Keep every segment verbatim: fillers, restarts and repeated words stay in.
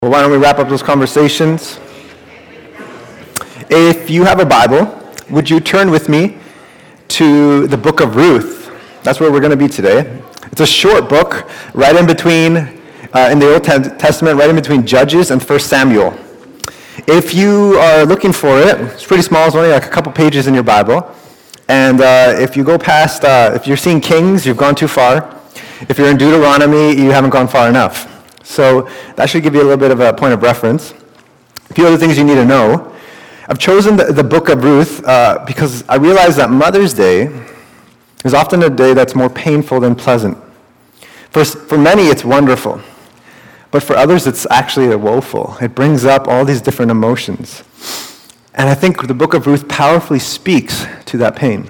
Well, why don't we wrap up those conversations? If you have a Bible, would you turn with me to the book of Ruth? That's where we're going to be today. It's a short book, right in between, uh, in the Old Testament, right in between Judges and First Samuel. If you are looking for it, it's pretty small. It's only like a couple pages in your Bible. And uh, if you go past, uh, if you're seeing Kings, you've gone too far. If you're in Deuteronomy, you haven't gone far enough. So that should give you a little bit of a point of reference. A few other things you need to know. I've chosen the, the book of Ruth uh, because I realize that Mother's Day is often a day that's more painful than pleasant. For, for many, it's wonderful. But for others, it's actually woeful. It brings up all these different emotions. And I think the book of Ruth powerfully speaks to that pain.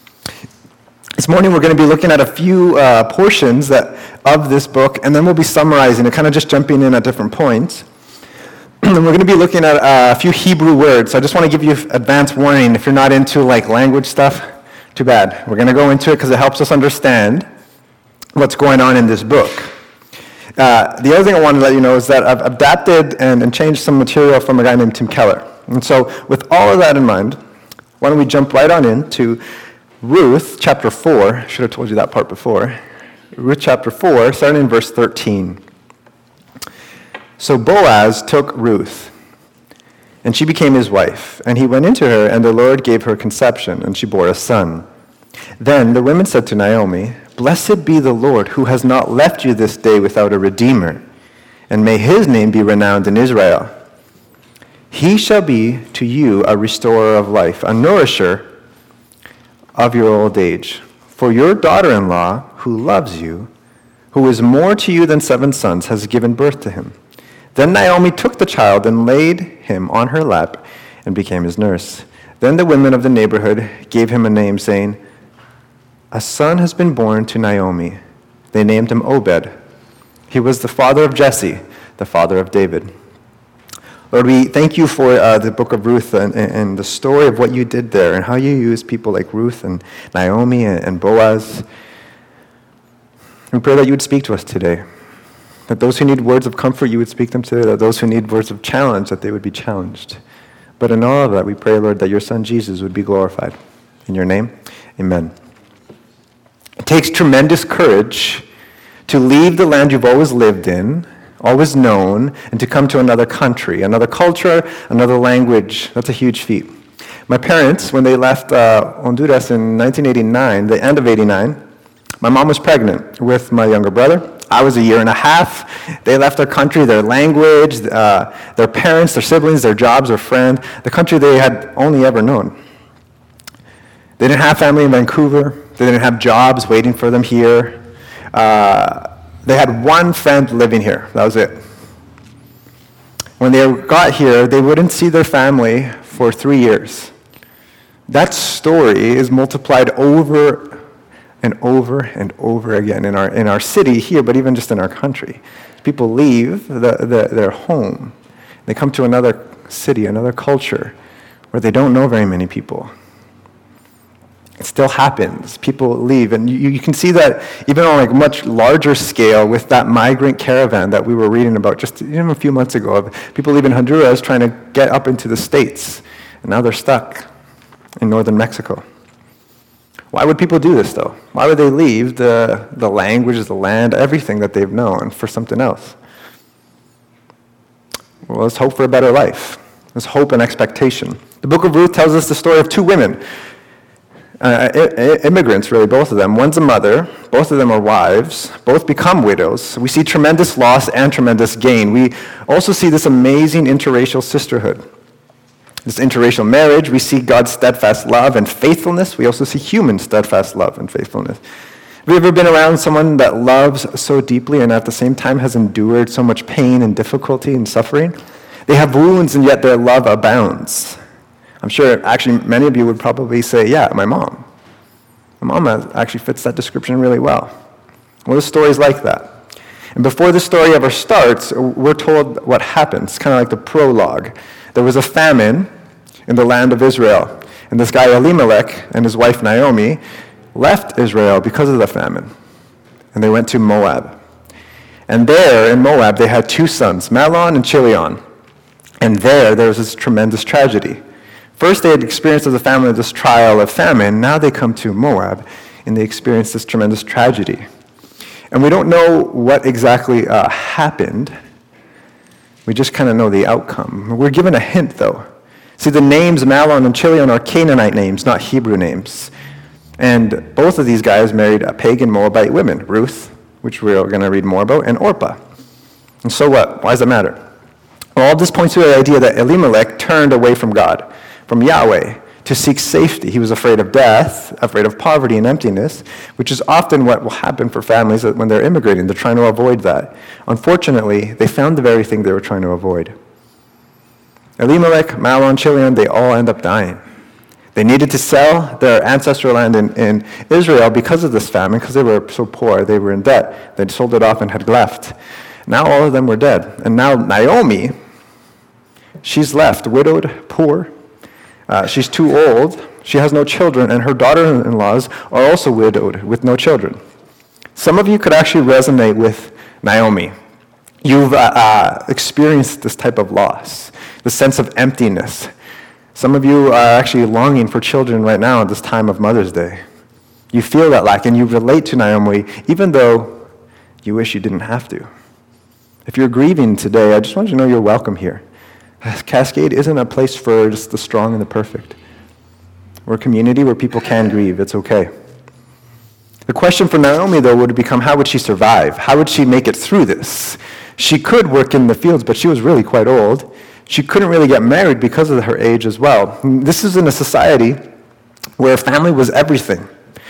This morning, we're going to be looking at a few uh, portions that of this book, and then we'll be summarizing it, kind of just jumping in at different points. And we're going to be looking at uh, a few Hebrew words. So I just want to give you advance warning. If you're not into like language stuff, too bad. We're going to go into it because it helps us understand what's going on in this book. Uh, the other thing I want to let you know is that I've adapted and, and changed some material from a guy named Tim Keller. And so with all of that in mind, why don't we jump right on into Ruth chapter four. I should have told you that part before. Ruth chapter four, starting in verse thirteen. So Boaz took Ruth, and she became his wife. And he went into her, and the Lord gave her conception, and she bore a son. Then the women said to Naomi, "Blessed be the Lord, who has not left you this day without a redeemer, and may his name be renowned in Israel. He shall be to you a restorer of life, a nourisher of your old age. For your daughter-in-law, who loves you, who is more to you than seven sons, has given birth to him." Then Naomi took the child and laid him on her lap and became his nurse. Then the women of the neighborhood gave him a name, saying, "A son has been born to Naomi." They named him Obed. He was the father of Jesse, the father of David. Lord, we thank you for uh, the book of Ruth and, and the story of what you did there and how you used people like Ruth and Naomi and, and Boaz. We pray that you would speak to us today, that those who need words of comfort, you would speak them today, that those who need words of challenge, that they would be challenged. But in all of that, we pray, Lord, that your son Jesus would be glorified. In your name, amen. It takes tremendous courage to leave the land you've always lived in, always known, and to come to another country, another culture, another language. That's a huge feat. My parents, when they left uh, Honduras in nineteen eighty-nine, the end of eighty-nine, my mom was pregnant with my younger brother. I was a year and a half. They left their country, their language, uh, their parents, their siblings, their jobs, their friends, the country they had only ever known. They didn't have family in Vancouver. They didn't have jobs waiting for them here. Uh, They had one friend living here. That was it. When they got here, they wouldn't see their family for three years. That story is multiplied over and over and over again in our in our city here, but even just in our country. People leave the, the, their home. They come to another city, another culture, where they don't know very many people. It still happens. People leave, and you, you can see that even on like much larger scale with that migrant caravan that we were reading about just even a few months ago of people leaving Honduras trying to get up into the States, and now they're stuck in northern Mexico. Why would people do this, though? Why would they leave the, the language, the land, everything that they've known for something else? Well, let's hope for a better life. Let's hope and expectation. The book of Ruth tells us the story of two women. Uh, I- immigrants, really, both of them. One's a mother. Both of them are wives. Both become widows. We see tremendous loss and tremendous gain. We also see this amazing interracial sisterhood. This interracial marriage, we see God's steadfast love and faithfulness. We also see human steadfast love and faithfulness. Have you ever been around someone that loves so deeply and at the same time has endured so much pain and difficulty and suffering? They have wounds and yet their love abounds. I'm sure actually many of you would probably say, yeah, my mom. My mom actually fits that description really well. Well, the story's like that. And before the story ever starts, we're told what happens, kind of like the prologue. There was a famine in the land of Israel, and this guy Elimelech and his wife Naomi left Israel because of the famine, and they went to Moab. And there in Moab, they had two sons, Mahlon and Chilion. And there, there was this tremendous tragedy. First, they had experienced as a family this trial of famine. Now they come to Moab, and they experience this tremendous tragedy. And we don't know what exactly uh, happened. We just kind of know the outcome. We're given a hint, though. See, the names Mahlon and Chilion are Canaanite names, not Hebrew names. And both of these guys married a pagan Moabite women, Ruth, which we're going to read more about, and Orpah. And so what? Why does it matter? Well, all this points to the idea that Elimelech turned away from God, from Yahweh, to seek safety. He was afraid of death, afraid of poverty and emptiness, which is often what will happen for families when they're immigrating. They're trying to avoid that. Unfortunately, they found the very thing they were trying to avoid. Elimelech, Mahlon, Chilion, they all end up dying. They needed to sell their ancestral land in, in Israel because of this famine, because they were so poor, they were in debt. They'd sold it off and had left. Now all of them were dead. And now Naomi, she's left widowed, poor. Uh, she's too old. She has no children, and her daughter-in-laws are also widowed with no children. Some of you could actually resonate with Naomi. You've uh, uh, experienced this type of loss, the sense of emptiness. Some of you are actually longing for children right now at this time of Mother's Day. You feel that lack, and you relate to Naomi, even though you wish you didn't have to. If you're grieving today, I just want you to know you're welcome here. Cascade isn't a place for just the strong and the perfect. We're a community where people can grieve. It's okay. The question for Naomi, though, would become, how would she survive? How would she make it through this? She could work in the fields, but she was really quite old. She couldn't really get married because of her age as well. This is in a society where family was everything.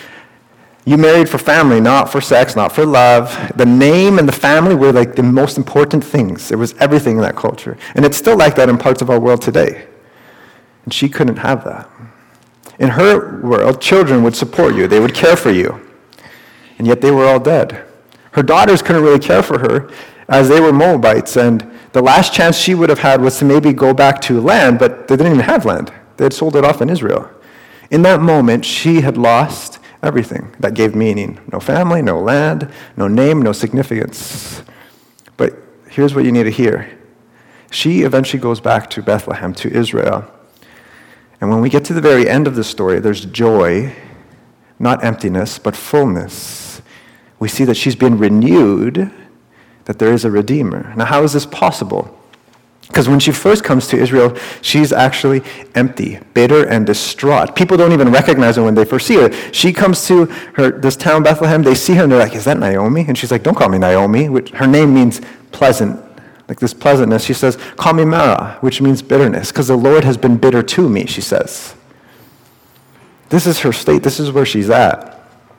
You married for family, not for sex, not for love. The name and the family were like the most important things. It was everything in that culture. And it's still like that in parts of our world today. And she couldn't have that. In her world, children would support you. They would care for you. And yet they were all dead. Her daughters couldn't really care for her as they were Moabites. And the last chance she would have had was to maybe go back to land, but they didn't even have land. They had sold it off in Israel. In that moment, she had lost everything that gave meaning. No family, no land, no name, no significance. But here's what you need to hear. She eventually goes back to Bethlehem, to Israel. And when we get to the very end of the story, there's joy, not emptiness, but fullness. We see that she's been renewed, that there is a Redeemer. Now, how is this possible? Because when she first comes to Israel, she's actually empty, bitter, and distraught. People don't even recognize her when they first see her. She comes to her this town, Bethlehem. They see her, and they're like, is that Naomi? And she's like, don't call me Naomi, which her name means pleasant, like this pleasantness. She says, call me Mara, which means bitterness, because the Lord has been bitter to me, she says. This is her state. This is where she's at.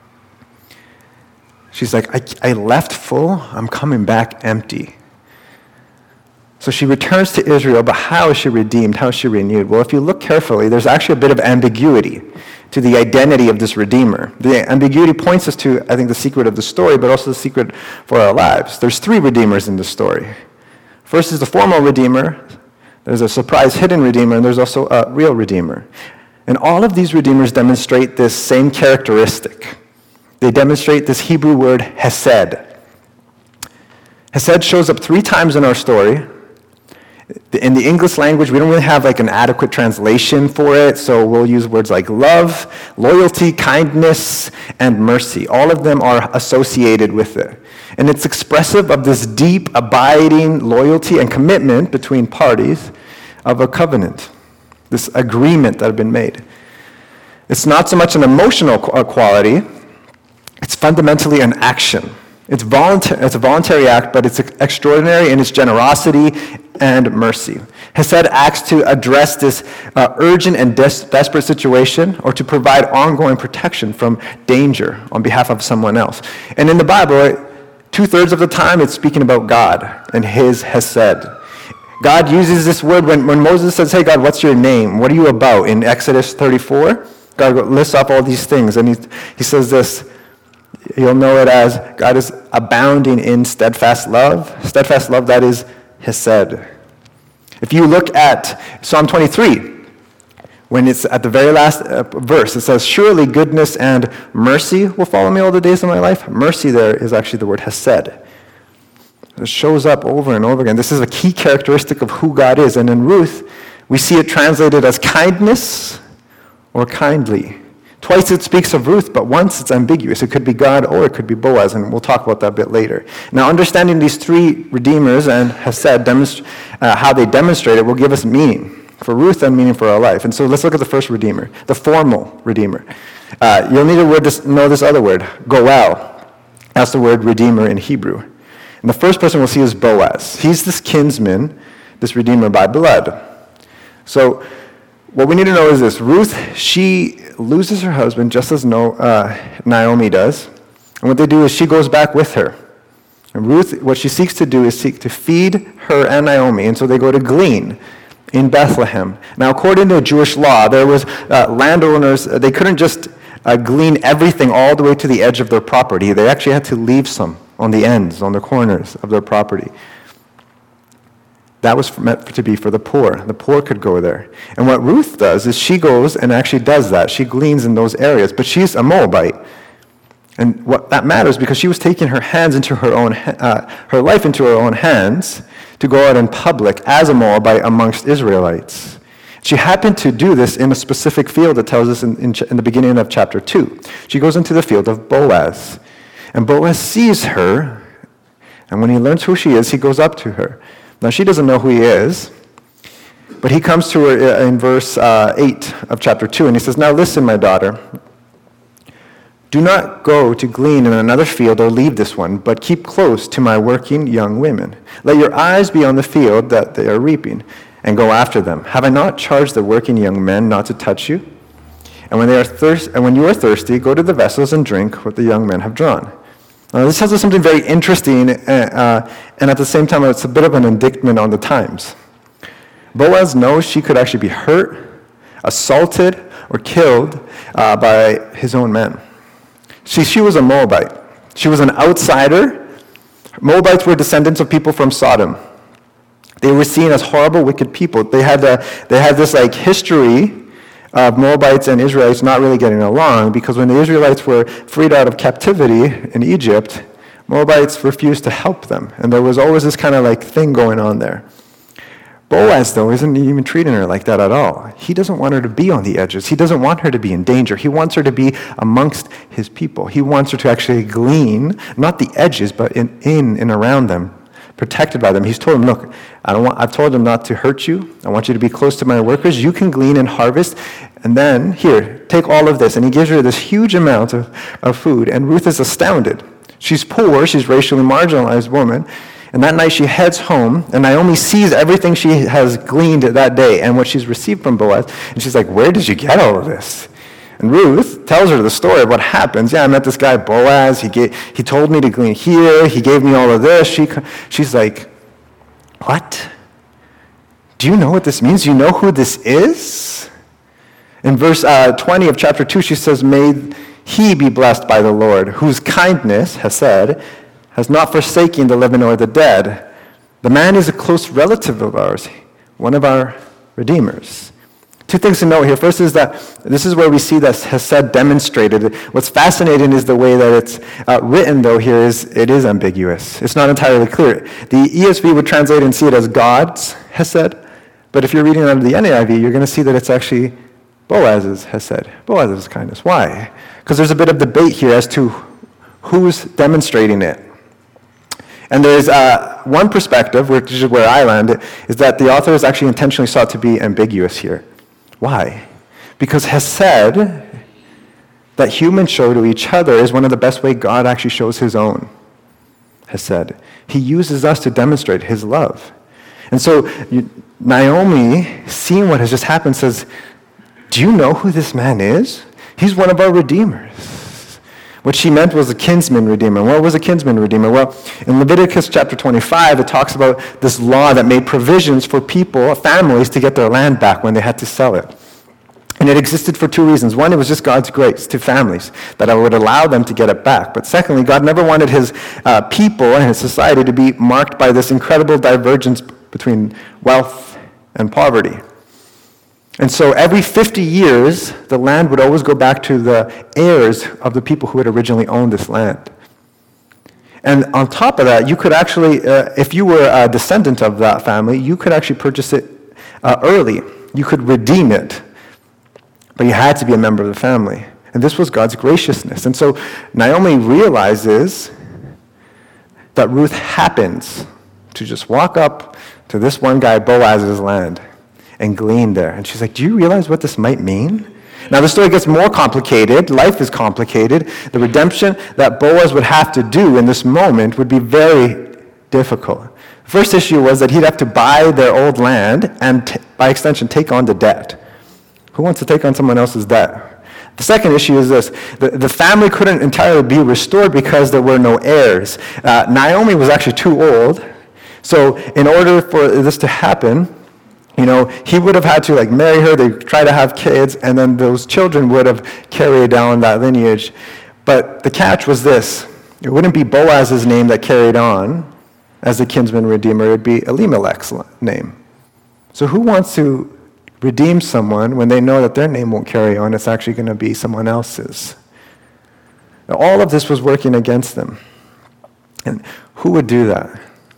She's like, I, I left full. I'm coming back empty. So she returns to Israel, but how is she redeemed? How is she renewed? Well, if you look carefully, there's actually a bit of ambiguity to the identity of this Redeemer. The ambiguity points us to, I think, the secret of the story, but also the secret for our lives. There's three Redeemers in the story. First is the formal Redeemer. There's a surprise hidden Redeemer, and there's also a real Redeemer. And all of these Redeemers demonstrate this same characteristic. They demonstrate this Hebrew word, hesed. Hesed shows up three times in our story. In the English language, we don't really have like an adequate translation for it, so we'll use words like love, loyalty, kindness, and mercy. All of them are associated with it. And it's expressive of this deep, abiding loyalty and commitment between parties of a covenant, this agreement that had been made. It's not so much an emotional quality, it's fundamentally an action. It's, voluntary, it's a voluntary act, but it's extraordinary in its generosity and mercy. Hesed acts to address this uh, urgent and des- desperate situation, or to provide ongoing protection from danger on behalf of someone else. And in the Bible, it, two-thirds of the time, it's speaking about God and his Hesed. God uses this word when, when Moses says, hey, God, what's your name? What are you about? In Exodus thirty-four, God lists off all these things, and he, he says this, you'll know it as God is abounding in steadfast love. Steadfast love, that is Hesed. If you look at Psalm twenty-three, when it's at the very last uh, verse, it says, surely goodness and mercy will follow me all the days of my life. Mercy there is actually the word Hesed. It shows up over and over again. This is a key characteristic of who God is. And in Ruth, we see it translated as kindness or kindly. Twice it speaks of Ruth, but once it's ambiguous. It could be God or it could be Boaz, and we'll talk about that a bit later. Now, understanding these three redeemers and Hesed, demonst- uh, how they demonstrate it, will give us meaning for Ruth and meaning for our life. And so let's look at the first redeemer, the formal redeemer. Uh, you'll need a word to know this other word, goel. That's the word redeemer in Hebrew. And the first person we'll see is Boaz. He's this kinsman, this redeemer by blood. So what we need to know is this. Ruth, she loses her husband just as no, uh, Naomi does. And what they do is she goes back with her. And Ruth, what she seeks to do is seek to feed her and Naomi. And so they go to glean in Bethlehem. Now, according to Jewish law, there was uh, landowners, they couldn't just uh, glean everything all the way to the edge of their property. They actually had to leave some on the ends, on the corners of their property. That was meant to be for the poor. The poor could go there. And what Ruth does is she goes and actually does that. She gleans in those areas. But she's a Moabite. And what that matters because she was taking her hands into her own, uh, her life into her own hands to go out in public as a Moabite amongst Israelites. She happened to do this in a specific field that tells us in, in, in the beginning of chapter two. She goes into the field of Boaz. And Boaz sees her, and when he learns who she is, he goes up to her. Now, she doesn't know who he is, but he comes to her in verse uh, eight of chapter two, and he says, "Now listen, my daughter. Do not go to glean in another field or leave this one, but keep close to my working young women. Let your eyes be on the field that they are reaping, and go after them. Have I not charged the working young men not to touch you? And when they are thirst, and when you are thirsty, go to the vessels and drink what the young men have drawn." Now, this tells us something very interesting, uh, and at the same time, it's a bit of an indictment on the times. Boaz knows she could actually be hurt, assaulted, or killed uh, by his own men. See, she was a Moabite. She was an outsider. Moabites were descendants of people from Sodom. They were seen as horrible, wicked people. They had a, they had this like history of Moabites and Israelites not really getting along, because when the Israelites were freed out of captivity in Egypt, Moabites refused to help them. And there was always this kind of like thing going on there. Boaz, though, isn't even treating her like that at all. He doesn't want her to be on the edges. He doesn't want her to be in danger. He wants her to be amongst his people. He wants her to actually glean, not the edges, but in, in and around them, protected by them. He's told him, look, I don't want, I've told them not to hurt you. I want you to be close to my workers. You can glean and harvest. And then, here, take all of this. And he gives her this huge amount of, of food. And Ruth is astounded. She's poor. She's a racially marginalized woman. And that night she heads home, and Naomi sees everything she has gleaned that day and what she's received from Boaz. And she's like, where did you get all of this? And Ruth tells her the story of what happens. Yeah, I met this guy, Boaz. He gave, he told me to glean here. He gave me all of this. She, she's like, what? Do you know what this means? Do you know who this is? In verse uh, twenty of chapter two, she says, may he be blessed by the Lord, whose kindness, Hesed, has not forsaken the living or the dead. The man is a close relative of ours, one of our redeemers. Two things to note here. First is that this is where we see that Hesed demonstrated. What's fascinating is the way that it's uh, written, though, here is it is ambiguous. It's not entirely clear. The E S V would translate and see it as God's Hesed, but if you're reading under the N A I V, you're going to see that it's actually Boaz's Hesed, Boaz's kindness. Why? Because there's a bit of debate here as to who's demonstrating it. And there's uh, one perspective, which is where I land, is that the author has actually intentionally sought to be ambiguous here. Why? Because Hesed, that humans show to each other, is one of the best ways God actually shows his own Hesed. He uses us to demonstrate his love. And so Naomi, seeing what has just happened, says, do you know who this man is? He's one of our redeemers. What she meant was a kinsman redeemer. What was a kinsman redeemer? Well, in Leviticus chapter twenty-five, it talks about this law that made provisions for people, families, to get their land back when they had to sell it. And it existed for two reasons. One, it was just God's grace to families, that it would allow them to get it back. But secondly, God never wanted his uh, people and his society to be marked by this incredible divergence between wealth and poverty. And so every fifty years, the land would always go back to the heirs of the people who had originally owned this land. And on top of that, you could actually, uh, if you were a descendant of that family, you could actually purchase it uh, early. You could redeem it. But you had to be a member of the family. And this was God's graciousness. And so Naomi realizes that Ruth happens to just walk up to this one guy, Boaz's land, and glean there. And she's like, do you realize what this might mean? Now the story gets more complicated. Life is complicated. The redemption that Boaz would have to do in this moment would be very difficult. The first issue was that he'd have to buy their old land and, t- by extension, take on the debt. Who wants to take on someone else's debt? The second issue is this. The, the family couldn't entirely be restored because there were no heirs. Uh, Naomi was actually too old. So in order for this to happen, you know, he would have had to like marry her, they try to have kids, and then those children would have carried down that lineage. But the catch was this. It wouldn't be Boaz's name that carried on as the kinsman redeemer. It would be Elimelech's name. So who wants to redeem someone when they know that their name won't carry on? It's actually going to be someone else's. Now, all of this was working against them. And who would do that?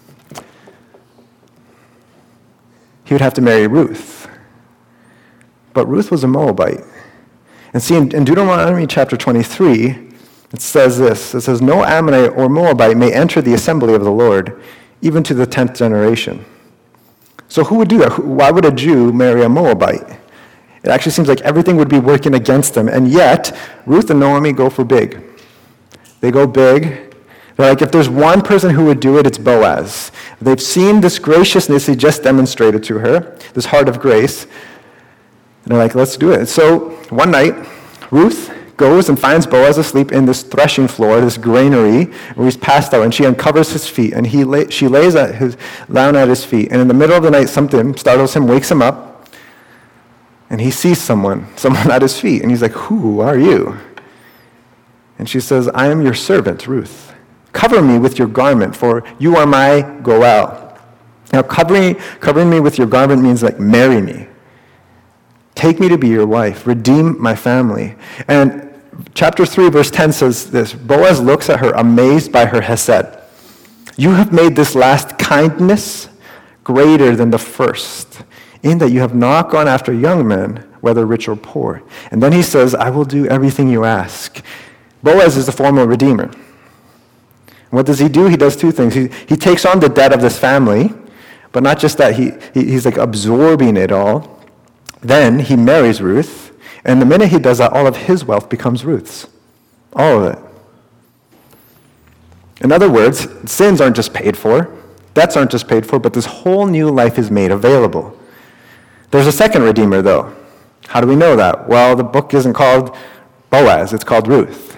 He would have to marry Ruth. But Ruth was a Moabite. And see, in, in Deuteronomy chapter twenty-three, it says this. It says, no Ammonite or Moabite may enter the assembly of the Lord, even to the tenth generation. So who would do that? Why would a Jew marry a Moabite? It actually seems like everything would be working against them. And yet, Ruth and Naomi go for big. They go big. They're like, if there's one person who would do it, it's Boaz. They've seen this graciousness he just demonstrated to her, this heart of grace. And they're like, let's do it. So one night, Ruth goes and finds Boaz asleep in this threshing floor, this granary, where he's passed out, and she uncovers his feet, and he lay, she lays at his, down at his feet. And in the middle of the night, something startles him, wakes him up, and he sees someone, someone at his feet. And he's like, who are you? And she says, I am your servant, Ruth. Cover me with your garment, for you are my Goel. Now, covering, covering me with your garment means like marry me. Take me to be your wife. Redeem my family. And chapter three, verse ten says this. Boaz looks at her, amazed by her hesed. You have made this last kindness greater than the first, in that you have not gone after young men, whether rich or poor. And then he says, I will do everything you ask. Boaz is the former redeemer. What does he do? He does two things. He, he takes on the debt of this family, but not just that. He, he he's like absorbing it all. Then he marries Ruth, and the minute he does that, all of his wealth becomes Ruth's. All of it. In other words, sins aren't just paid for, debts aren't just paid for, but this whole new life is made available. There's a second redeemer, though. How do we know that? Well, the book isn't called Boaz, it's called Ruth.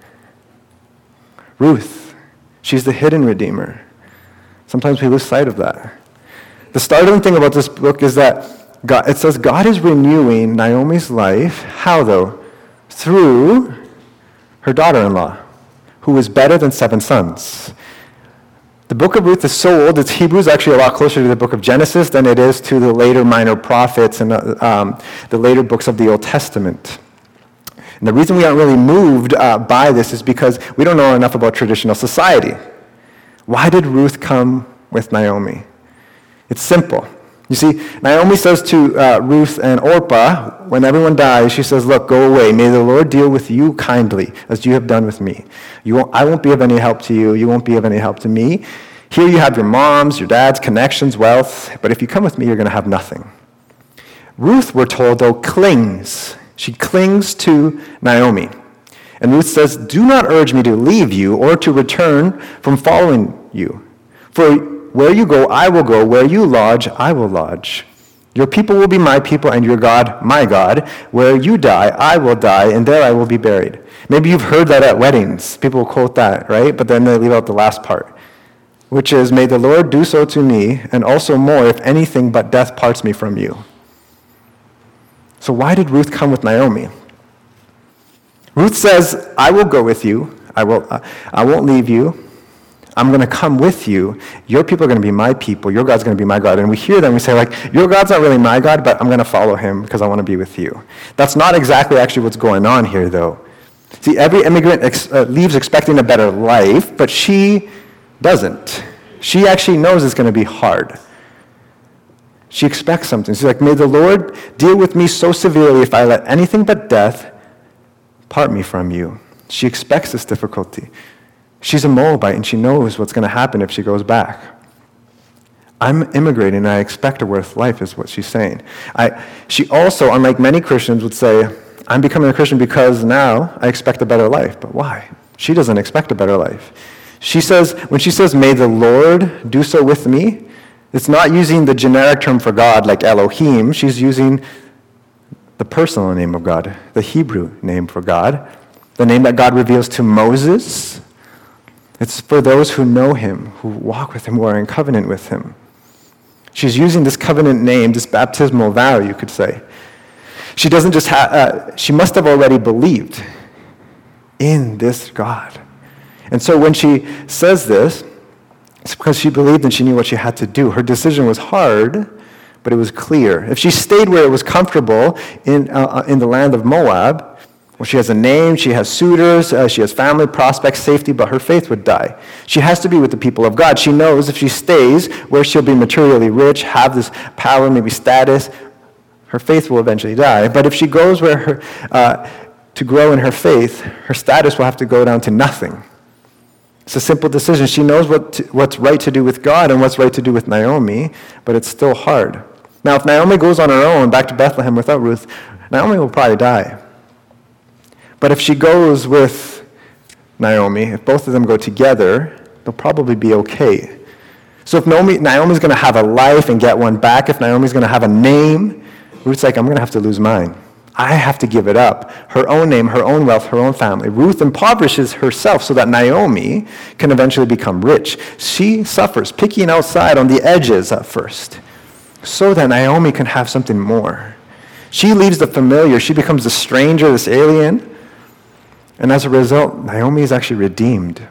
Ruth. She's the hidden redeemer. Sometimes we lose sight of that. The startling thing about this book is that God, it says God is renewing Naomi's life. How, though? Through her daughter-in-law, who is better than seven sons. The book of Ruth is so old, its Hebrew is actually a lot closer to the book of Genesis than it is to the later minor prophets and um, the later books of the Old Testament. And the reason we aren't really moved uh, by this is because we don't know enough about traditional society. Why did Ruth come with Naomi? It's simple. You see, Naomi says to uh, Ruth and Orpah, when everyone dies, she says, look, go away. May the Lord deal with you kindly, as you have done with me. You won't, I won't be of any help to you. You won't be of any help to me. Here you have your mom's, your dad's, connections, wealth. But if you come with me, you're going to have nothing. Ruth, we're told, though, clings. She clings to Naomi. And Ruth says, do not urge me to leave you or to return from following you. For where you go, I will go. Where you lodge, I will lodge. Your people will be my people and your God, my God. Where you die, I will die, and there I will be buried. Maybe you've heard that at weddings. People will quote that, right? But then they leave out the last part, which is, may the Lord do so to me, and also more, if anything but death parts me from you. So why did Ruth come with Naomi? Ruth says, I will go with you. I, will, uh, I won't leave you. I'm going to come with you. Your people are going to be my people. Your God's going to be my God. And we hear them. We say, like, your God's not really my God, but I'm going to follow him because I want to be with you. That's not exactly actually what's going on here, though. See, every immigrant ex- uh, leaves expecting a better life, but she doesn't. She actually knows it's going to be hard. She expects something. She's like, may the Lord deal with me so severely if I let anything but death part me from you. She expects this difficulty. She's a Moabite, and she knows what's going to happen if she goes back. I'm immigrating, and I expect a worth life, is what she's saying. I, she also, unlike many Christians, would say, I'm becoming a Christian because now I expect a better life. But why? She doesn't expect a better life. She says, when she says, may the Lord do so with me, it's not using the generic term for God like Elohim. She's using the personal name of God, the Hebrew name for God, the name that God reveals to Moses. It's for those who know him, who walk with him, who are in covenant with him. She's using this covenant name, this baptismal vow, you could say. She doesn't just have, uh, she must have already believed in this God. And so when she says this, it's because she believed and she knew what she had to do. Her decision was hard, but it was clear. If she stayed where it was comfortable in, uh, in the land of Moab, well, she has a name, she has suitors, uh, she has family, prospects, safety, but her faith would die. She has to be with the people of God. She knows if she stays where she'll be materially rich, have this power, maybe status, her faith will eventually die. But if she goes where her, uh, to grow in her faith, her status will have to go down to nothing. It's a simple decision. She knows what to, what's right to do with God and what's right to do with Naomi, but it's still hard. Now, if Naomi goes on her own back to Bethlehem without Ruth, Naomi will probably die. But if she goes with Naomi, if both of them go together, they'll probably be okay. So if Naomi, Naomi's going to have a life and get one back, if Naomi's going to have a name, Ruth's like, I'm going to have to lose mine. I have to give it up. Her own name, her own wealth, her own family. Ruth impoverishes herself so that Naomi can eventually become rich. She suffers, picking outside on the edges at first, so that Naomi can have something more. She leaves the familiar. She becomes the stranger, this alien. And as a result, Naomi is actually redeemed.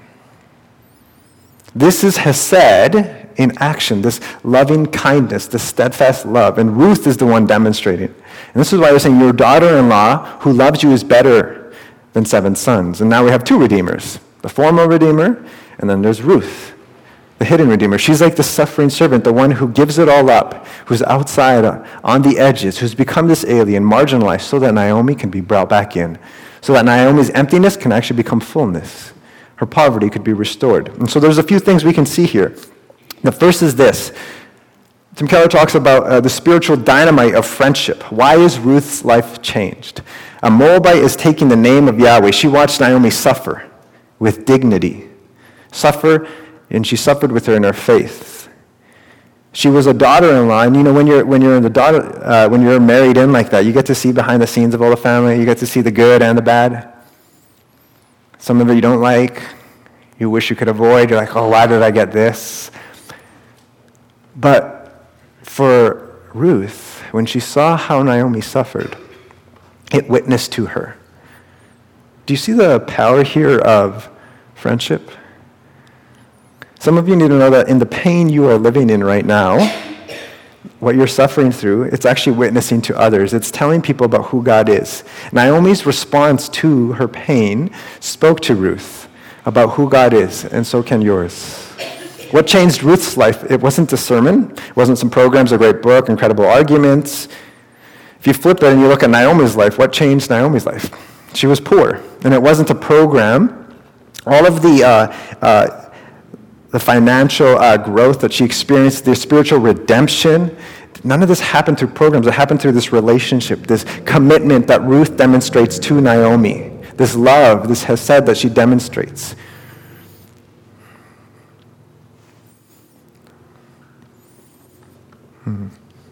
This is Hesed in action, this loving kindness, this steadfast love. And Ruth is the one demonstrating. And this is why we're saying your daughter-in-law who loves you is better than seven sons. And now we have two redeemers, the former redeemer, and then there's Ruth, the hidden redeemer. She's like the suffering servant, the one who gives it all up, who's outside on the edges, who's become this alien, marginalized, so that Naomi can be brought back in, so that Naomi's emptiness can actually become fullness. Her poverty could be restored. And so there's a few things we can see here. The first is this. Tim Keller talks about uh, the spiritual dynamite of friendship. Why is Ruth's life changed? A Moabite is taking the name of Yahweh. She watched Naomi suffer with dignity. Suffer, and she suffered with her in her faith. She was a daughter-in-law, and you know when you're when you're in the daughter uh, when you're married in like that, you get to see behind the scenes of all the family. You get to see the good and the bad. Some of it you don't like. You wish you could avoid. You're like, oh, why did I get this? But for Ruth, when she saw how Naomi suffered, it witnessed to her. Do you see the power here of friendship? Some of you need to know that in the pain you are living in right now, what you're suffering through, it's actually witnessing to others. It's telling people about who God is. Naomi's response to her pain spoke to Ruth about who God is, and so can yours. What changed Ruth's life? It wasn't a sermon. It wasn't some programs, a great book, incredible arguments. If you flip it and you look at Naomi's life, what changed Naomi's life? She was poor, and it wasn't a program. All of the uh, uh, the financial uh, growth that she experienced, the spiritual redemption, none of this happened through programs. It happened through this relationship, this commitment that Ruth demonstrates to Naomi, this love, this hesed that she demonstrates. Hmm.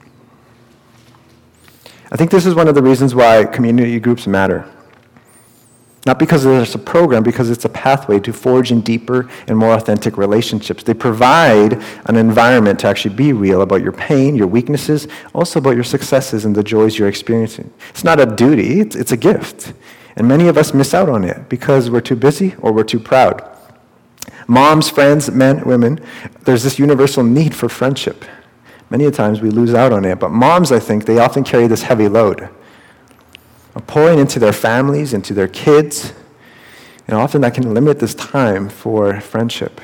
I think this is one of the reasons why community groups matter. Not because there's a program, because it's a pathway to forging deeper and more authentic relationships. They provide an environment to actually be real about your pain, your weaknesses, also about your successes and the joys you're experiencing. It's not a duty, it's, it's a gift. And many of us miss out on it because we're too busy or we're too proud. Moms, friends, men, women, there's this universal need for friendship. Many times we lose out on it, but moms, I think, they often carry this heavy load of pouring into their families, into their kids, And often that can limit this time for friendship.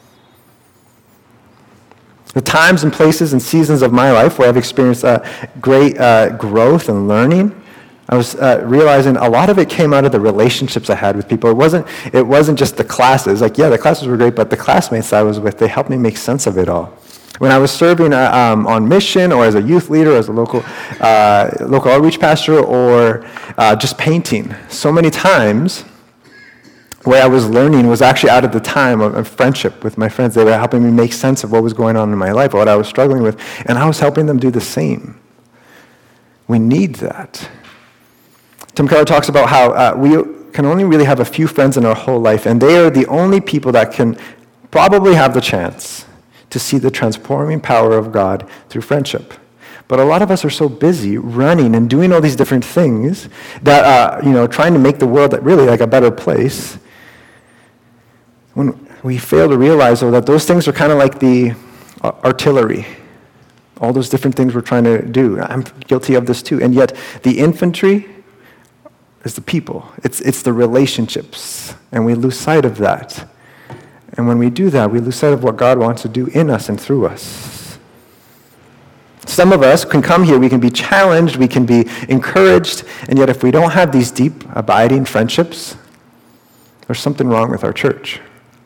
The times and places and seasons of my life where I've experienced uh, great uh, growth and learning, I was uh, realizing a lot of it came out of the relationships I had with people. It wasn't, it wasn't just the classes. Like, yeah, the classes were great, but the classmates I was with, they helped me make sense of it all. When I was serving uh, um, on mission or as a youth leader, as a local uh, local outreach pastor, or uh, just painting, so many times where I was learning was actually out of the time of, of friendship with my friends. They were helping me make sense of what was going on in my life, or what I was struggling with, and I was helping them do the same. We need that. Tim Keller talks about how uh, we can only really have a few friends in our whole life, and they are the only people that can probably have the chance to see the transforming power of God through friendship. But a lot of us are so busy running and doing all these different things that, uh, you know, trying to make the world really like a better place, when we fail to realize, though, that those things are kind of like the uh, artillery. All those different things we're trying to do. I'm guilty of this too. And yet the infantry is the people. It's, it's the relationships. And we lose sight of that. And when we do that, we lose sight of what God wants to do in us and through us. Some of us can come here, we can be challenged, we can be encouraged, and yet if we don't have these deep, abiding friendships, there's something wrong with our church.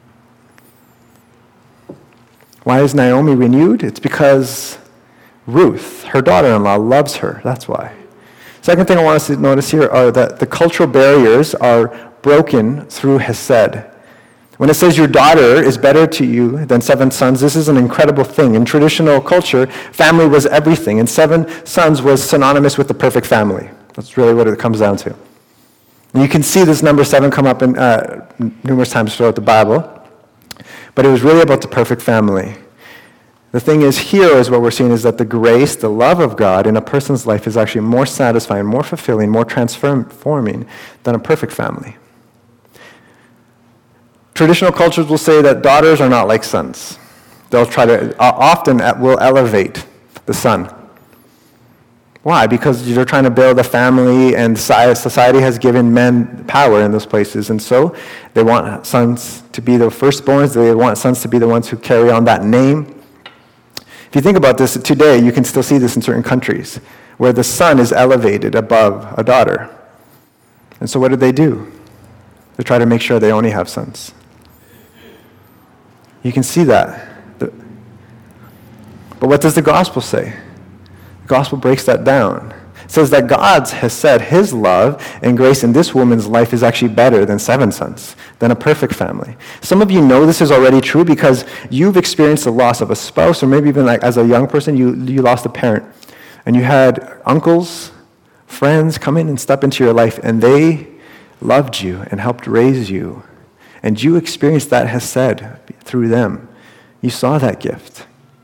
Why is Naomi renewed? It's because Ruth, her daughter-in-law, loves her. That's why. Second thing I want us to notice here are that the cultural barriers are broken through Hesed. When it says your daughter is better to you than seven sons, this is an incredible thing. In traditional culture, family was everything, and seven sons was synonymous with the perfect family. That's really what it comes down to. And you can see this number seven come up in, uh, numerous times throughout the Bible, but it was really about the perfect family. The thing is, here is what we're seeing is that the grace, the love of God in a person's life is actually more satisfying, more fulfilling, more transforming than a perfect family. Traditional cultures will say that daughters are not like sons. They'll try to, uh, often will elevate the son. Why? Because you're trying to build a family, and society has given men power in those places. And so they want sons to be the firstborns. They want sons to be the ones who carry on that name. If you think about this, today you can still see this in certain countries, where the son is elevated above a daughter. And so what do they do? They try to make sure they only have sons. You can see that. But what does the gospel say? The gospel breaks that down. It says that God has said his love and grace in this woman's life is actually better than seven sons, than a perfect family. Some of you know this is already true because you've experienced the loss of a spouse, or maybe even like as a young person, you, you lost a parent. And you had uncles, friends come in and step into your life, and they loved you and helped raise you. And you experienced that hesed through them. You saw that gift.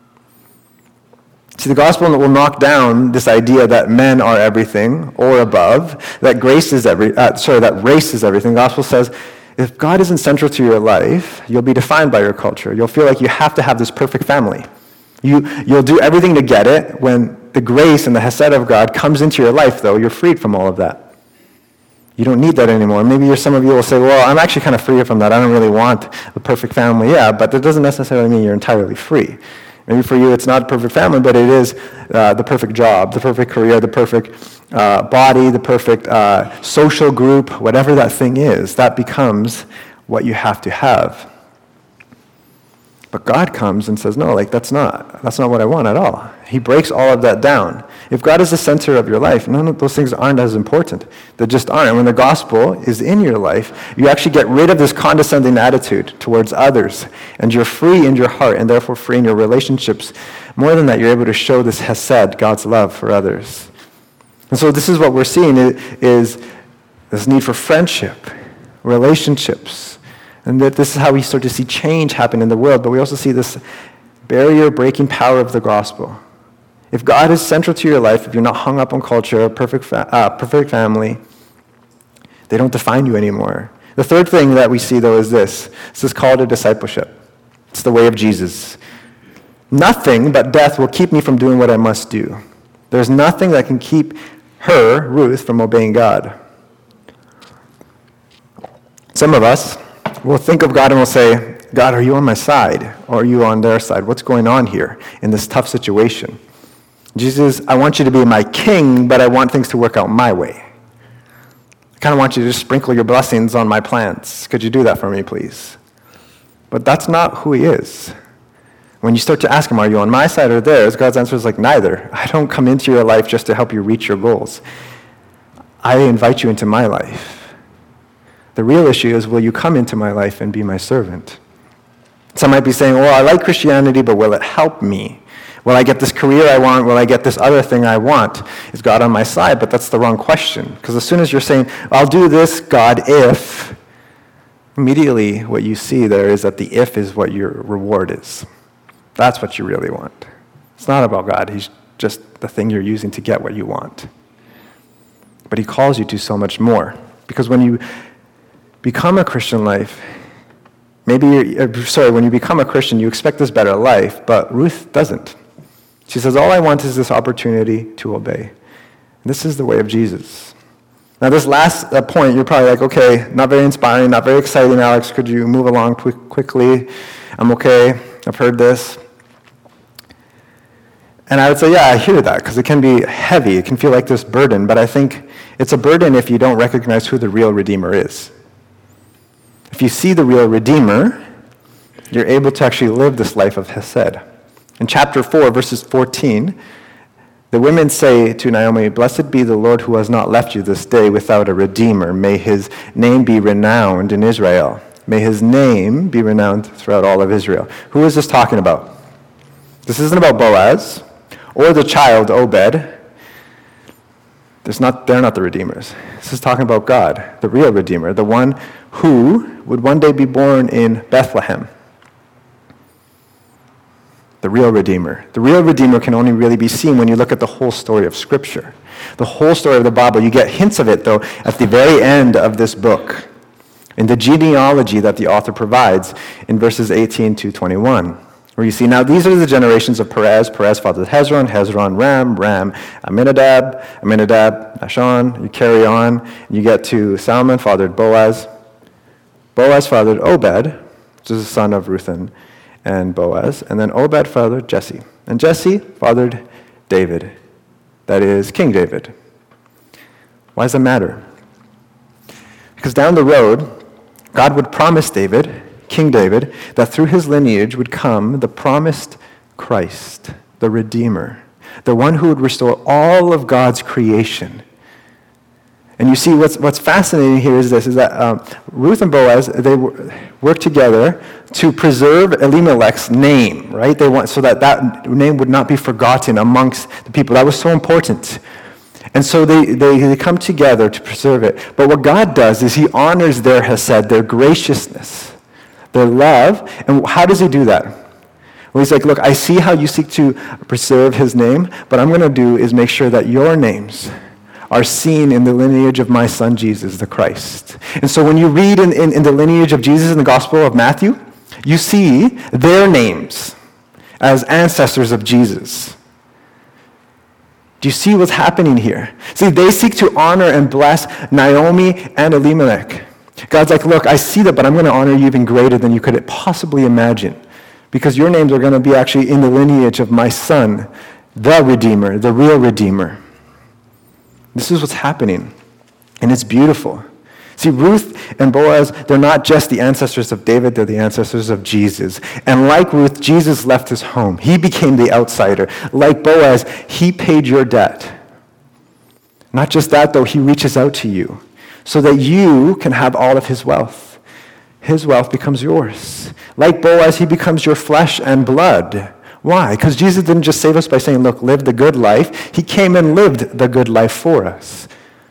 See, the gospel will knock down this idea that men are everything or above, that grace is every, uh, sorry, that race is everything. The gospel says, if God isn't central to your life, you'll be defined by your culture. You'll feel like you have to have this perfect family. You, you'll do everything to get it. When the grace and the hesed of God comes into your life, though, you're freed from all of that. You don't need that anymore. Maybe you're, some of you will say, well, I'm actually kind of free from that. I don't really want the perfect family. Yeah, but that doesn't necessarily mean you're entirely free. Maybe for you it's not a perfect family, but it is uh, the perfect job, the perfect career, the perfect uh, body, the perfect uh, social group, whatever that thing is, that becomes what you have to have. But God comes and says, no, like that's not, that's not what I want at all. He breaks all of that down. If God is the center of your life, none of those things aren't as important. They just aren't. And when the gospel is in your life, you actually get rid of this condescending attitude towards others, and you're free in your heart, and therefore free in your relationships. More than that, you're able to show this hesed, God's love for others. And so this is what we're seeing, is this need for friendship, relationships, and that this is how we start to see change happen in the world. But we also see this barrier-breaking power of the gospel. If God is central to your life, if you're not hung up on culture, a perfect, fa- uh, perfect family, they don't define you anymore. The third thing that we see, though, is this. This is called a discipleship. It's the way of Jesus. Nothing but death will keep me from doing what I must do. There's nothing that can keep her, Ruth, from obeying God. Some of us will think of God and will say, God, are you on my side? Or are you on their side? What's going on here in this tough situation? Jesus, I want you to be my king, but I want things to work out my way. I kind of want you to just sprinkle your blessings on my plants. Could you do that for me, please? But that's not who he is. When you start to ask him, are you on my side or theirs? God's answer is like, neither. I don't come into your life just to help you reach your goals. I invite you into my life. The real issue is, will you come into my life and be my servant? Some might be saying, well, I like Christianity, but will it help me? Will I get this career I want? Will I get this other thing I want? Is God on my side? But that's the wrong question. Because as soon as you're saying, I'll do this, God, if, immediately what you see there is that the if is what your reward is. That's what you really want. It's not about God. He's just the thing you're using to get what you want. But he calls you to so much more. Because when you become a Christian life, maybe, you're, sorry, when you become a Christian, you expect this better life, but Ruth doesn't. She says, all I want is this opportunity to obey. This is the way of Jesus. Now, this last uh, point, you're probably like, okay, not very inspiring, not very exciting, Alex. Could you move along quick, quickly? I'm okay. I've heard this. And I would say, yeah, I hear that, because it can be heavy. It can feel like this burden, but I think it's a burden if you don't recognize who the real Redeemer is. If you see the real Redeemer, you're able to actually live this life of Hesed. In chapter four, verses fourteen, the women say to Naomi, blessed be the Lord who has not left you this day without a Redeemer. May his name be renowned in Israel. May his name be renowned throughout all of Israel. Who is this talking about? This isn't about Boaz or the child Obed. There's not, they're not the redeemers. This is talking about God, the real Redeemer, the one who would one day be born in Bethlehem. The real Redeemer. The real Redeemer can only really be seen when you look at the whole story of Scripture. The whole story of the Bible. You get hints of it, though, at the very end of this book, in the genealogy that the author provides in verses eighteen to twenty-one, where you see, now these are the generations of Perez. Perez fathered Hezron, Hezron Ram, Ram Aminadab, Aminadab Nahshon. You carry on, and you get to Salmon fathered Boaz. Boaz fathered Obed, which is the son of Ruthan and Boaz, and then Obed fathered Jesse. And Jesse fathered David, that is, King David. Why does it matter? Because down the road, God would promise David, King David, that through his lineage would come the promised Christ, the Redeemer, the one who would restore all of God's creation. And you see, what's what's fascinating here is this, is that um, Ruth and Boaz, they work together to preserve Elimelech's name, right? They want so that that name would not be forgotten amongst the people. That was so important. And so they, they, they come together to preserve it. But what God does is he honors their hesed, their graciousness, their love. And how does he do that? Well, he's like, look, I see how you seek to preserve his name, but I'm going to do is make sure that your names are seen in the lineage of my son Jesus, the Christ. And so when you read in, in, in the lineage of Jesus in the Gospel of Matthew, you see their names as ancestors of Jesus. Do you see what's happening here? See, they seek to honor and bless Naomi and Elimelech. God's like, look, I see that, but I'm going to honor you even greater than you could possibly imagine, because your names are going to be actually in the lineage of my son, the Redeemer, the real Redeemer. This is what's happening, and it's beautiful. See, Ruth and Boaz, they're not just the ancestors of David, they're the ancestors of Jesus. And like Ruth, Jesus left his home. He became the outsider. Like Boaz, he paid your debt. Not just that, though, he reaches out to you so that you can have all of his wealth. His wealth becomes yours. Like Boaz, he becomes your flesh and blood. Why? Because Jesus didn't just save us by saying, look, live the good life. He came and lived the good life for us.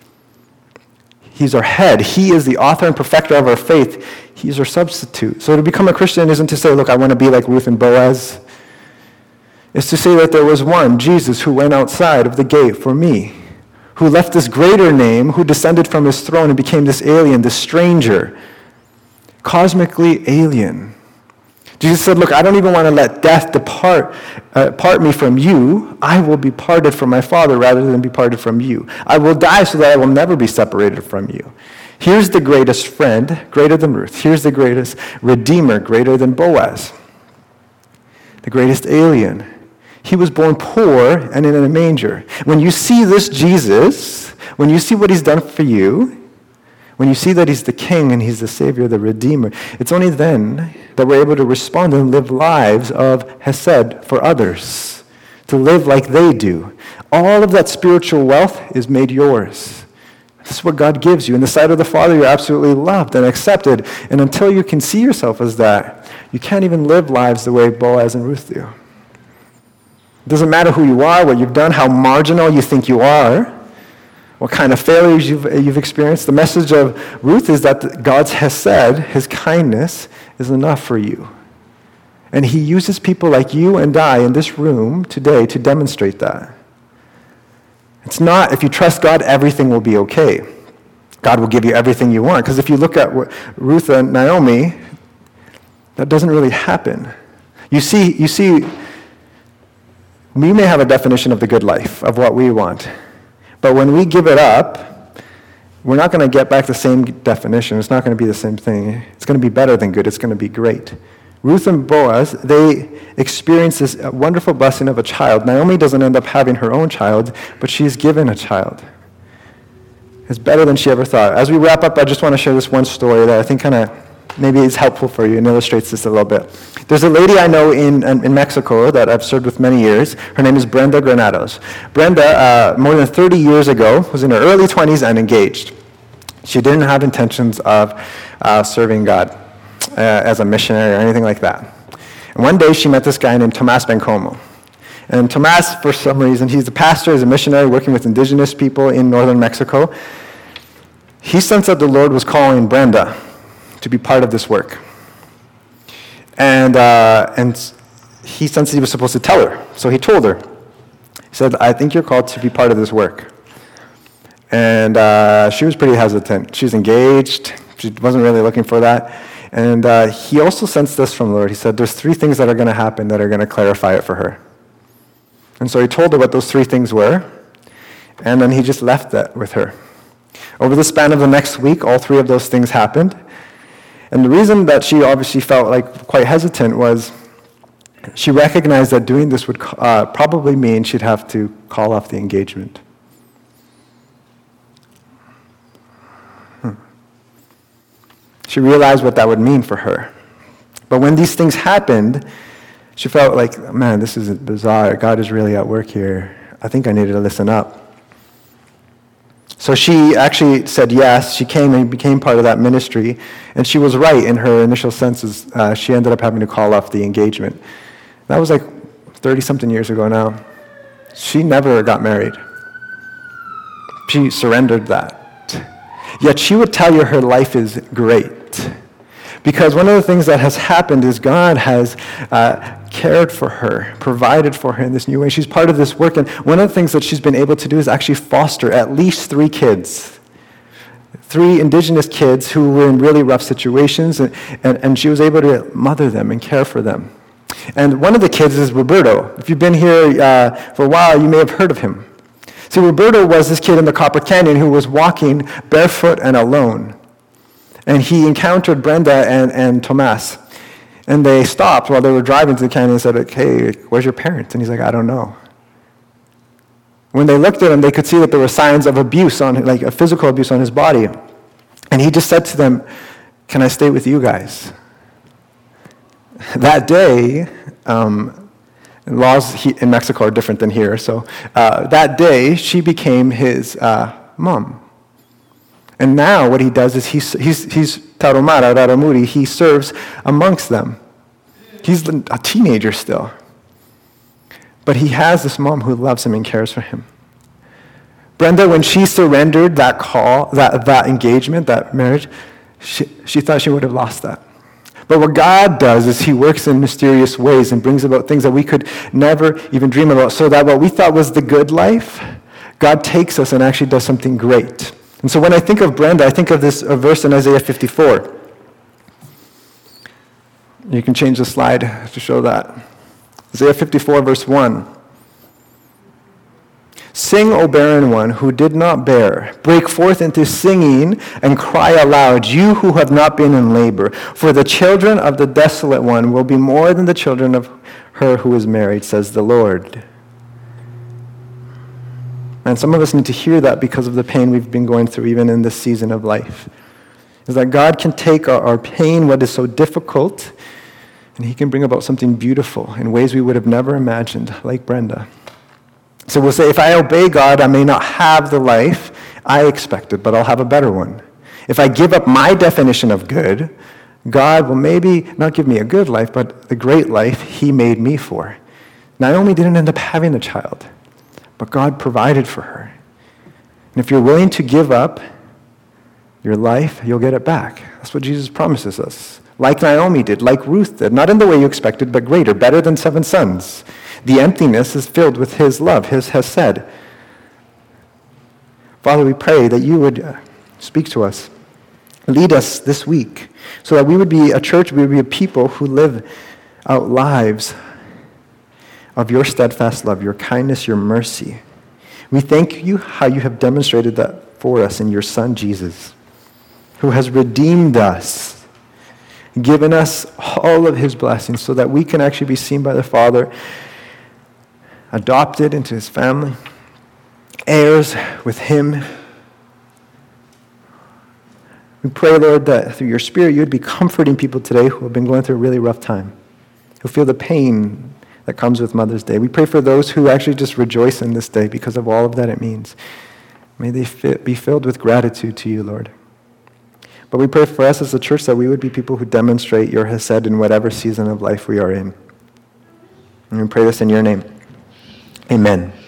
He's our head. He is the author and perfecter of our faith. He's our substitute. So to become a Christian isn't to say, look, I want to be like Ruth and Boaz. It's to say that there was one, Jesus, who went outside of the gate for me, who left this greater name, who descended from his throne and became this alien, this stranger, cosmically alien. Jesus said, look, I don't even want to let death depart uh, part me from you. I will be parted from my Father rather than be parted from you. I will die so that I will never be separated from you. Here's the greatest friend, greater than Ruth. Here's the greatest redeemer, greater than Boaz. The greatest alien. He was born poor and in a manger. When you see this Jesus, when you see what he's done for you, when you see that he's the king and he's the savior, the redeemer, it's only then that we're able to respond and live lives of hesed for others, to live like they do. All of that spiritual wealth is made yours. This is what God gives you. In the sight of the Father, you're absolutely loved and accepted. And until you can see yourself as that, you can't even live lives the way Boaz and Ruth do. It doesn't matter who you are, what you've done, how marginal you think you are, what kind of failures you've, you've experienced. The message of Ruth is that God's hesed, his kindness, is enough for you. And he uses people like you and I in this room today to demonstrate that. It's not, if you trust God, everything will be okay. God will give you everything you want. Because if you look at what Ruth and Naomi, that doesn't really happen. You see, you see, we may have a definition of the good life, of what we want. But when we give it up, we're not going to get back the same definition. It's not going to be the same thing. It's going to be better than good. It's going to be great. Ruth and Boaz, they experience this wonderful blessing of a child. Naomi doesn't end up having her own child, but she's given a child. It's better than she ever thought. As we wrap up, I just want to share this one story that I think kind of maybe is helpful for you and illustrates this a little bit. There's a lady I know in, in Mexico that I've served with many years. Her name is Brenda Granados. Brenda, uh, more than thirty years ago, was in her early twenties and engaged. She didn't have intentions of uh, serving God uh, as a missionary or anything like that. And one day she met this guy named Tomas Bencomo. And Tomas, for some reason, he's a pastor, he's a missionary working with indigenous people in northern Mexico. He sensed that the Lord was calling Brenda to be part of this work. And uh, and he sensed he was supposed to tell her. So he told her. He said, I think you're called to be part of this work. And uh, she was pretty hesitant. She's engaged. She wasn't really looking for that. And uh, he also sensed this from the Lord. He said, there's three things that are going to happen that are going to clarify it for her. And so he told her what those three things were. And then he just left that with her. Over the span of the next week, all three of those things happened. And the reason that she obviously felt like quite hesitant was she recognized that doing this would uh, probably mean she'd have to call off the engagement. Hmm. She realized what that would mean for her. But when these things happened, she felt like, man, this is bizarre. God is really at work here. I think I needed to listen up. So she actually said yes. She came and became part of that ministry. And she was right in her initial senses. Uh, she ended up having to call off the engagement. That was like thirty-something years ago now. She never got married. She surrendered that. Yet she would tell you her life is great. Because one of the things that has happened is God has uh, cared for her, provided for her in this new way. She's part of this work, and one of the things that she's been able to do is actually foster at least three kids. Three indigenous kids who were in really rough situations, and, and, and she was able to mother them and care for them. And one of the kids is Roberto. If you've been here uh, for a while, you may have heard of him. See, Roberto was this kid in the Copper Canyon who was walking barefoot and alone. And he encountered Brenda and, and Tomas. And they stopped while they were driving to the canyon and said, like, hey, where's your parents? And he's like, I don't know. When they looked at him, they could see that there were signs of abuse, on, like a physical abuse on his body. And he just said to them, can I stay with you guys? That day, um, laws in Mexico are different than here. So uh, that day, she became his uh, mom. And now what he does is he's, he's, he's Tarahumara, Raramuri, he serves amongst them. He's a teenager still. But he has this mom who loves him and cares for him. Brenda, when she surrendered that call, that, that engagement, that marriage, she, she thought she would have lost that. But what God does is he works in mysterious ways and brings about things that we could never even dream about, so that what we thought was the good life, God takes us and actually does something great. And so when I think of Brenda, I think of this uh, verse in Isaiah fifty-four. You can change the slide to show that. Isaiah fifty-four, verse one. Sing, O barren one who did not bear. Break forth into singing and cry aloud, you who have not been in labor. For the children of the desolate one will be more than the children of her who is married, says the Lord. And some of us need to hear that because of the pain we've been going through even in this season of life. Is that God can take our, our pain, what is so difficult, and he can bring about something beautiful in ways we would have never imagined, like Brenda. So we'll say, if I obey God, I may not have the life I expected, but I'll have a better one. If I give up my definition of good, God will maybe not give me a good life, but the great life he made me for. Naomi didn't end up having a child, but God provided for her. And if you're willing to give up your life, you'll get it back. That's what Jesus promises us. Like Naomi did, like Ruth did, not in the way you expected, but greater, better than seven sons. The emptiness is filled with his love, his hesed. Father, we pray that you would speak to us, lead us this week, so that we would be a church, we would be a people who live out lives of your steadfast love, your kindness, your mercy. We thank you how you have demonstrated that for us in your Son, Jesus, who has redeemed us, given us all of his blessings so that we can actually be seen by the Father, adopted into his family, heirs with him. We pray, Lord, that through your Spirit you would be comforting people today who have been going through a really rough time, who feel the pain that comes with Mother's Day. We pray for those who actually just rejoice in this day because of all of that it means. May they fit, be filled with gratitude to you, Lord. But we pray for us as a church that we would be people who demonstrate your hesed in whatever season of life we are in. And we pray this in your name. Amen.